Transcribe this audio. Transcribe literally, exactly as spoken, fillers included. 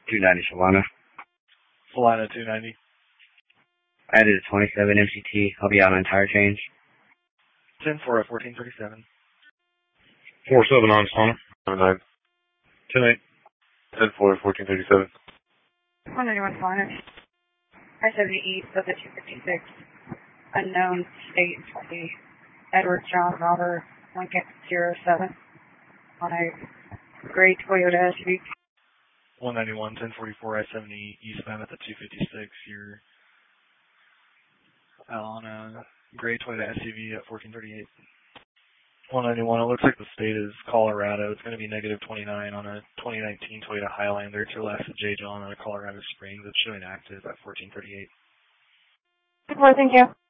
two ninety Solana. Solana two ninety. I added a twenty-seven M C T. I'll be out on tire change. ten four at fourteen thirty-seven. four seven on Solana. nine. ten eight. ten four at fourteen thirty-seven. one ninety-one Solana. I seventy east of the two fifty-six. Unknown state twenty. Edward John Robert Lincoln zero seven. On a gray Toyota S U V. one ninety-one, ten forty-four, I seventy eastbound at the two fifty-six. You're on a gray Toyota S U V at fourteen thirty-eight. one ninety-one, it looks like the state is Colorado. It's going to be negative twenty-nine on a twenty nineteen Toyota Highlander. To your left of J. John on a Colorado Springs. It's showing active at fourteen thirty-eight. Good morning, thank you.